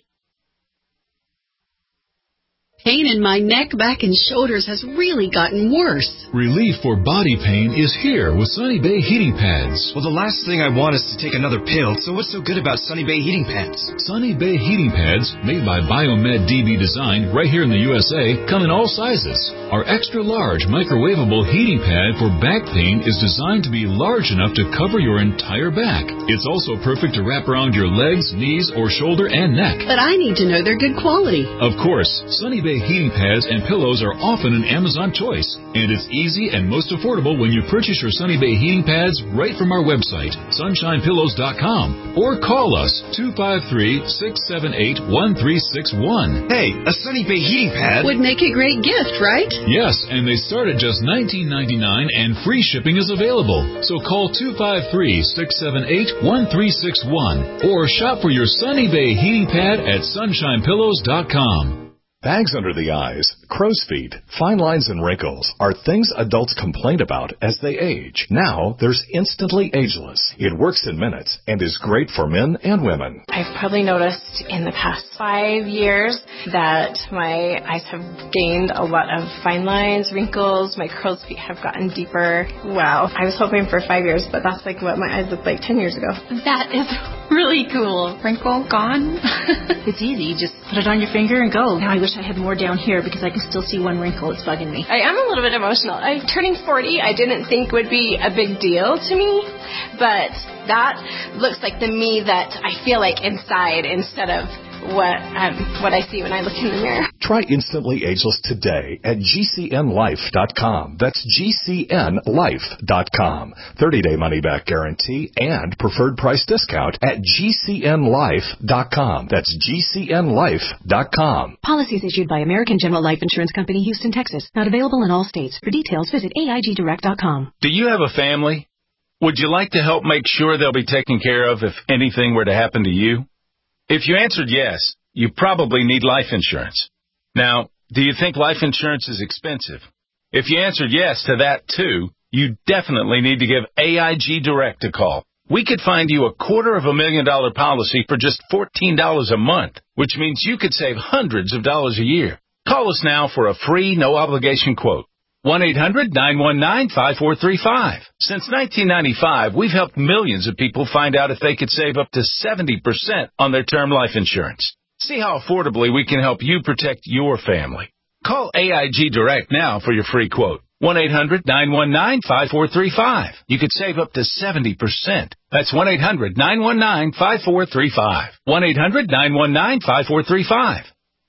Speaker 19: Pain in my neck, back, and shoulders has really gotten worse.
Speaker 20: Relief for body pain is here with Sunny Bay heating pads.
Speaker 21: Well, the last thing I want is to take another pill, so what's so good about Sunny Bay heating pads?
Speaker 20: Sunny Bay heating pads, made by Biomed D B Design right here in the U S A, come in all sizes. Our extra large microwavable heating pad for back pain is designed to be large enough to cover your entire back. It's also perfect to wrap around your legs, knees, or shoulder and neck.
Speaker 19: But I need to know they're good quality.
Speaker 20: Of course, Sunny Bay heating pads and pillows are often an Amazon choice, and it's easy and most affordable when you purchase your Sunny Bay heating pads right from our website, sunshine pillows dot com, or call us two five three, six seven eight, one three six one.
Speaker 21: Hey, a Sunny Bay heating pad
Speaker 19: would make a great gift, right?
Speaker 20: Yes, and they start at just nineteen ninety-nine and free shipping is available. So call two five three, six seven eight, one three six one or shop for your Sunny Bay heating pad at sunshine pillows dot com.
Speaker 10: Bags under the eyes, crow's feet, fine lines and wrinkles are things adults complain about as they age. Now, there's Instantly Ageless. It works in minutes and is great for men and women.
Speaker 7: I've probably noticed in the past five years that my eyes have gained a lot of fine lines, wrinkles, my crow's feet have gotten deeper. Wow. I was hoping for five years, but that's like what my eyes looked like ten years ago.
Speaker 18: That is really cool. Wrinkle gone? It's easy. You just put it on your finger and go. Now I wish I had more down here because I can still see one wrinkle. It's bugging me.
Speaker 7: I am a little bit emotional. I, turning forty, I didn't think would be a big deal to me, but that looks like the me that I feel like inside instead of what um, what I see when I look in the mirror.
Speaker 10: Try Instantly Ageless today at G C N life dot com. That's G C N life dot com. thirty-day money-back guarantee and preferred price discount at G C N life dot com. That's G C N life dot com.
Speaker 22: Policies issued by American General Life Insurance Company, Houston, Texas. Not available in all states. For details, visit A I G direct dot com.
Speaker 23: Do you have a family? Would you like to help make sure they'll be taken care of if anything were to happen to you? If you answered yes, you probably need life insurance. Now, do you think life insurance is expensive? If you answered yes to that too, you definitely need to give A I G Direct a call. We could find you a quarter of a million dollar policy for just fourteen dollars a month, which means you could save hundreds of dollars a year. Call us now for a free, no obligation quote. one eight hundred, nine one nine, five four three five. Since nineteen ninety-five, we've helped millions of people find out if they could save up to seventy percent on their term life insurance. See how affordably we can help you protect your family. Call A I G Direct now for your free quote. one eight hundred, nine one nine, five four three five. You could save up to seventy percent. That's one eight hundred, nine one nine, five four three five. one eight hundred, nine one nine, five four three five.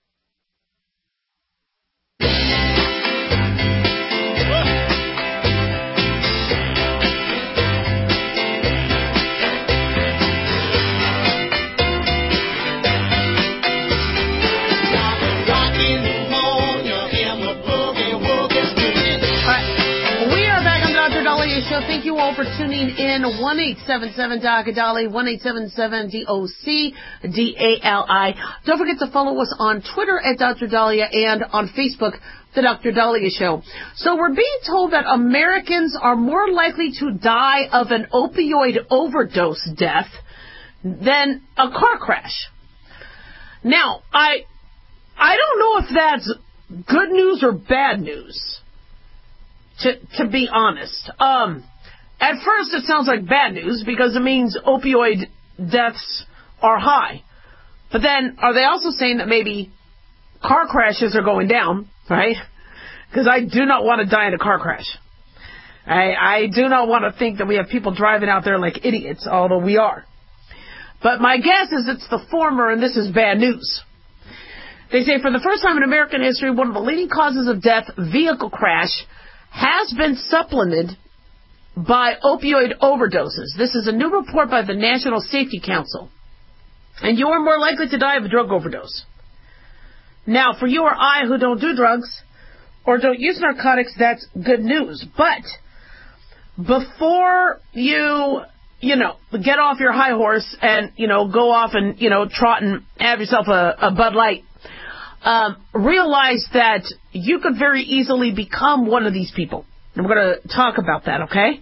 Speaker 4: Show. Thank you all for tuning in. one eight seven seven D O C D A L I, one eight seven seven D O C D A L I. Don't forget to follow us on Twitter at Doctor Dahlia and on Facebook, The Doctor Dahlia Show. So we're being told that Americans are more likely to die of an opioid overdose death than a car crash. Now, I I don't know if that's good news or bad news. To to be honest, um, at first it sounds like bad news because it means opioid deaths are high. But then, are they also saying that maybe car crashes are going down, right? Because I do not want to die in a car crash. I, I do not want to think that we have people driving out there like idiots, although we are. But my guess is it's the former, and this is bad news. They say for the first time in American history, one of the leading causes of death, vehicle crash, has been supplemented by opioid overdoses. This is a new report by the National Safety Council. And you are more likely to die of a drug overdose. Now, for you or I who don't do drugs or don't use narcotics, that's good news. But before you, you know, get off your high horse and, you know, go off and, you know, trot and have yourself a, a Bud Light, um, realize that you could very easily become one of these people. And we're going to talk about that, okay?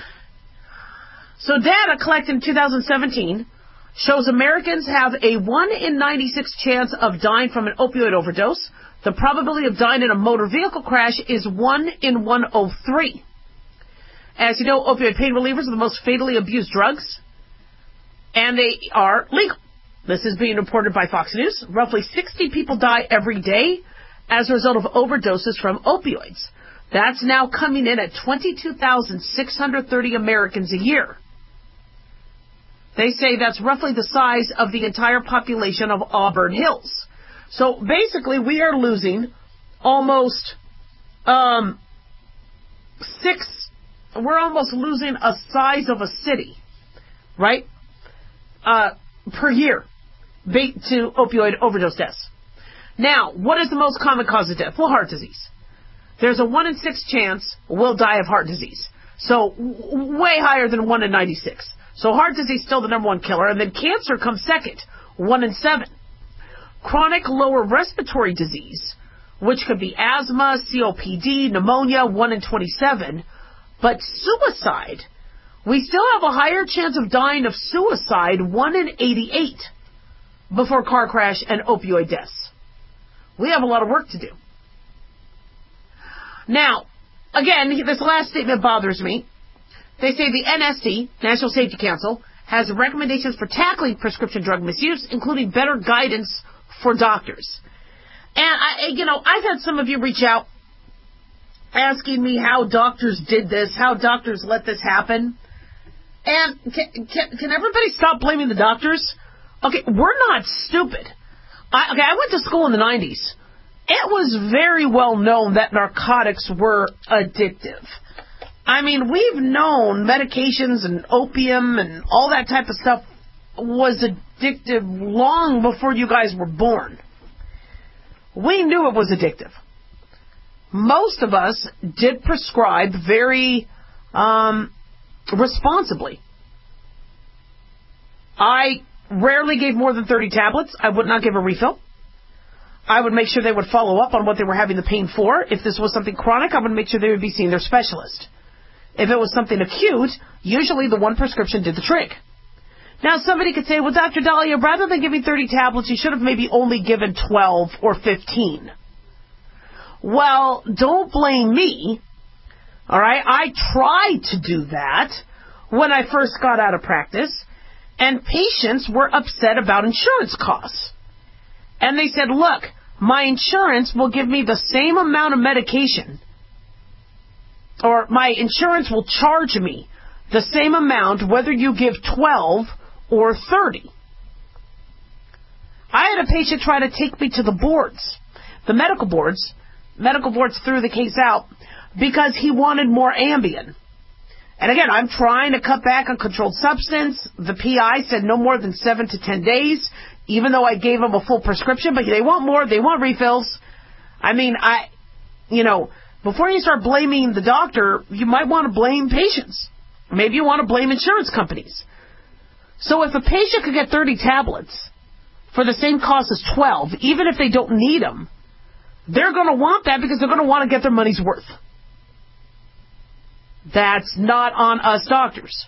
Speaker 4: So data collected in two thousand seventeen shows Americans have a one in ninety-six chance of dying from an opioid overdose. The probability of dying in a motor vehicle crash is one in one hundred three. As you know, opioid pain relievers are the most fatally abused drugs, and they are legal. This is being reported by Fox News. Roughly sixty people die every day as a result of overdoses from opioids. That's now coming in at twenty-two thousand six hundred thirty Americans a year. They say that's roughly the size of the entire population of Auburn Hills. So basically, we are losing almost um, six, we're almost losing a size of a city, right, uh, per year to opioid overdose deaths. Now, what is the most common cause of death? Well, heart disease. There's a one in six chance we'll die of heart disease. So w- way higher than one in ninety-six. So heart disease is still the number one killer, and then cancer comes second, one in seven. Chronic lower respiratory disease, which could be asthma, C O P D, pneumonia, one in twenty-seven. But suicide, we still have a higher chance of dying of suicide, one in eighty-eight, before car crash and opioid deaths. We have a lot of work to do. Now, again, this last statement bothers me. They say the N S D, National Safety Council, has recommendations for tackling prescription drug misuse, including better guidance for doctors. And, I, you know, I've had some of you reach out asking me how doctors did this, how doctors let this happen. And can, can, can everybody stop blaming the doctors? Okay, we're not stupid. I, okay, I went to school in the nineties. It was very well known that narcotics were addictive. I mean, we've known medications and opium and all that type of stuff was addictive long before you guys were born. We knew it was addictive. Most of us did prescribe very um, responsibly. I rarely gave more than thirty tablets. I would not give a refill. I would make sure they would follow up on what they were having the pain for. If this was something chronic, I would make sure they would be seeing their specialist. If it was something acute, usually the one prescription did the trick. Now, somebody could say, well, Doctor Dahlia, rather than giving thirty tablets, you should have maybe only given twelve or fifteen. Well, don't blame me. All right? I tried to do that when I first got out of practice, and patients were upset about insurance costs. And they said, look, my insurance will give me the same amount of medication, or my insurance will charge me the same amount whether you give twelve or thirty. I had a patient try to take me to the boards, the medical boards. Medical boards threw the case out because he wanted more Ambien. And again, I'm trying to cut back on controlled substance. The P I said no more than seven to ten days, even though I gave them a full prescription. But they want more. They want refills. I mean, I, you know, before you start blaming the doctor, you might want to blame patients. Maybe you want to blame insurance companies. So if a patient could get thirty tablets for the same cost as twelve, even if they don't need them, they're going to want that because they're going to want to get their money's worth. That's not on us doctors.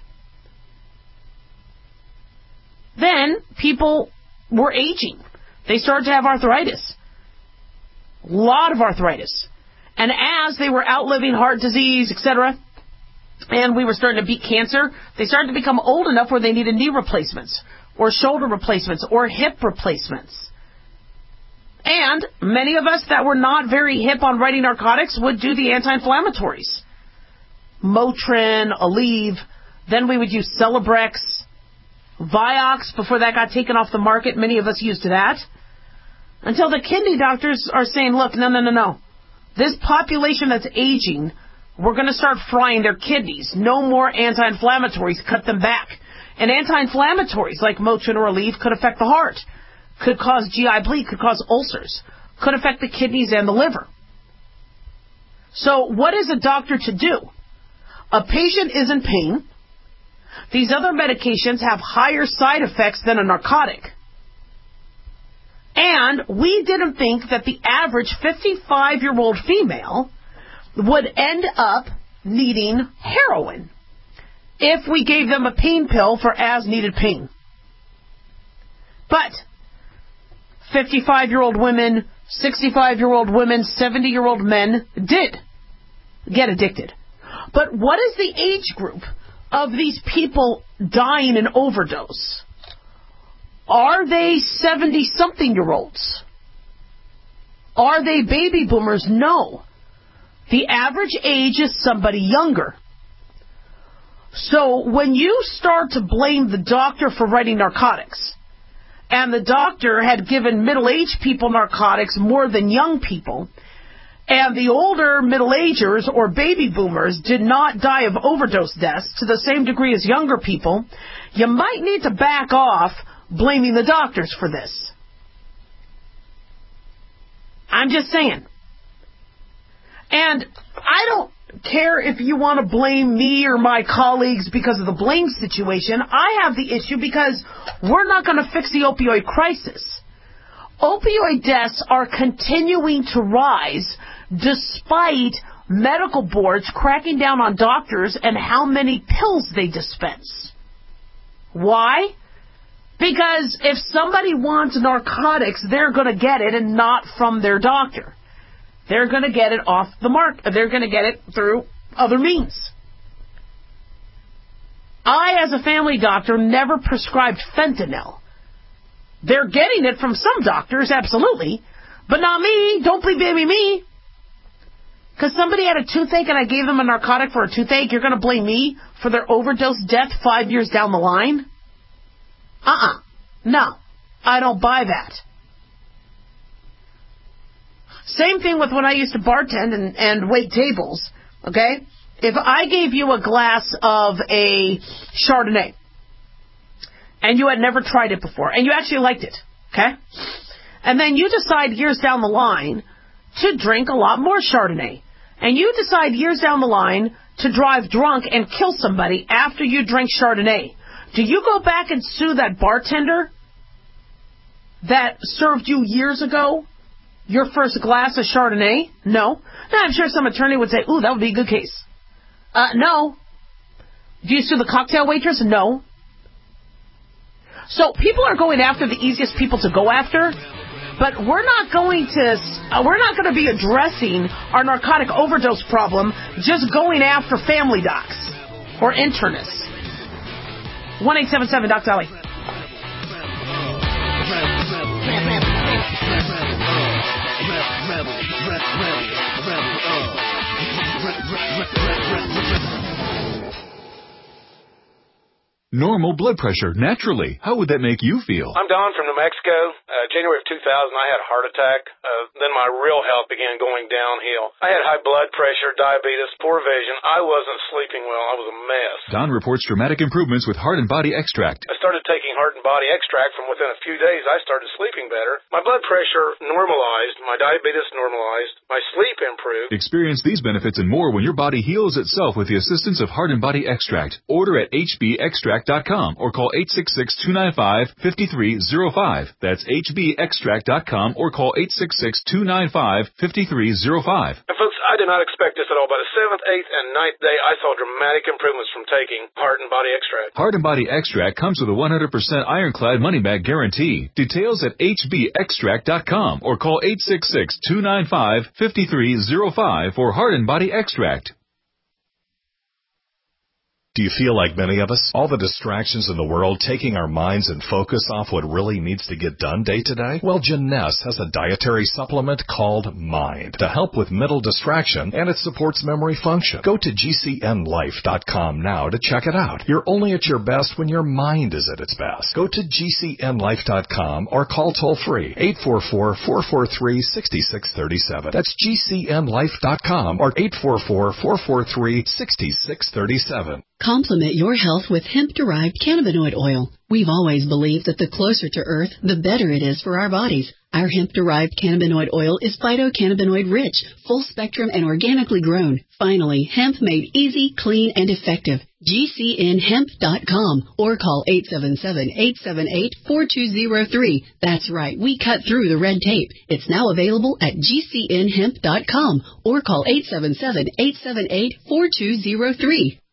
Speaker 4: Then people were aging. They started to have arthritis. A lot of arthritis. And as they were outliving heart disease, et cetera, and we were starting to beat cancer, they started to become old enough where they needed knee replacements or shoulder replacements or hip replacements. And many of us that were not very hip on writing narcotics would do the anti-inflammatories. Motrin, Aleve, then we would use Celebrex, Vioxx, before that got taken off the market. Many of us used that. Until the kidney doctors are saying, look, no, no, no, no. This population that's aging, we're going to start frying their kidneys. No more anti-inflammatories. Cut them back. And anti-inflammatories like Motrin or Aleve could affect the heart, could cause G I bleed, could cause ulcers, could affect the kidneys and the liver. So what is a doctor to do? A patient is in pain. These other medications have higher side effects than a narcotic. And we didn't think that the average fifty-five-year-old female would end up needing heroin if we gave them a pain pill for as-needed pain. But fifty-five-year-old women, sixty-five-year-old women, seventy-year-old men did get addicted. But what is the age group of these people dying in overdose? Are they seventy-something-year-olds? Are they baby boomers? No. The average age is somebody younger. So when you start to blame the doctor for writing narcotics, and the doctor had given middle-aged people narcotics more than young people, and the older middle-agers or baby boomers did not die of overdose deaths to the same degree as younger people, you might need to back off blaming the doctors for this. I'm just saying. And I don't care if you want to blame me or my colleagues because of the blame situation. I have the issue because we're not going to fix the opioid crisis. Opioid deaths are continuing to rise despite medical boards cracking down on doctors and how many pills they dispense. Why? Because if somebody wants narcotics, they're going to get it and not from their doctor. They're going to get it off the mark. They're going to get it through other means. I, as a family doctor, never prescribed fentanyl. They're getting it from some doctors, absolutely, but not me. Don't blame me. Because somebody had a toothache and I gave them a narcotic for a toothache, you're going to blame me for their overdose death five years down the line? Uh-uh. No, I don't buy that. Same thing with when I used to bartend and, and wait tables, okay? If I gave you a glass of a Chardonnay, and you had never tried it before, and you actually liked it, okay? And then you decide years down the line to drink a lot more Chardonnay. And you decide years down the line to drive drunk and kill somebody after you drink Chardonnay. Do you go back and sue that bartender that served you years ago your first glass of Chardonnay? No. Now, I'm sure some attorney would say, ooh, that would be a good case. Uh, no. Do you sue the cocktail waitress? No. So people are going after the easiest people to go after, but we're not going to uh, we're not going to be addressing our narcotic overdose problem just going after family docs or internists. one eight seven seven Doc Dolly.
Speaker 20: Normal blood pressure, naturally. How would that make you feel?
Speaker 8: I'm Don from New Mexico. Uh, January of two thousand, I had a heart attack. Uh, then my real health began going downhill. I had high blood pressure, diabetes, poor vision. I wasn't sleeping well. I was a mess.
Speaker 20: Don reports dramatic improvements with Heart and Body Extract.
Speaker 8: I started taking Heart and Body Extract. From within a few days, I started sleeping better. My blood pressure normalized. My diabetes normalized. My sleep improved.
Speaker 20: Experience these benefits and more when your body heals itself with the assistance of Heart and Body Extract. Order at H B extract dot com or call eight six six, two nine five, five three zero five. That's H B extract dot com or call eight six six, two nine five, five three zero five.
Speaker 8: And folks, I did not expect this at all. By the seventh, eighth, and ninth day, I saw dramatic improvements from taking Heart and Body Extract.
Speaker 20: Heart and Body Extract comes with a one hundred percent ironclad money-back guarantee. Details at H B extract dot com or call eight six six, two nine five, five three zero five for Heart and Body Extract.
Speaker 10: Do you feel like many of us? All the distractions in the world taking our minds and focus off what really needs to get done day to day? Well, Jeunesse has a dietary supplement called Mind to help with mental distraction, and it supports memory function. Go to G C N life dot com now to check it out. You're only at your best when your mind is at its best. Go to G C N life dot com or call toll-free eight four four, four four three, six six three seven. That's G C N life dot com or eight four four, four four three, six six three seven.
Speaker 19: Complement your health with hemp-derived cannabinoid oil. We've always believed that the closer to Earth, the better it is for our bodies. Our hemp-derived cannabinoid oil is phytocannabinoid-rich, full-spectrum, and organically grown. Finally, hemp made easy, clean, and effective. G C N hemp dot com or call eight seven seven, eight seven eight, four two zero three. That's right, we cut through the red tape. It's now available at G C N hemp dot com or call eight seven seven, eight seven eight, four two zero three.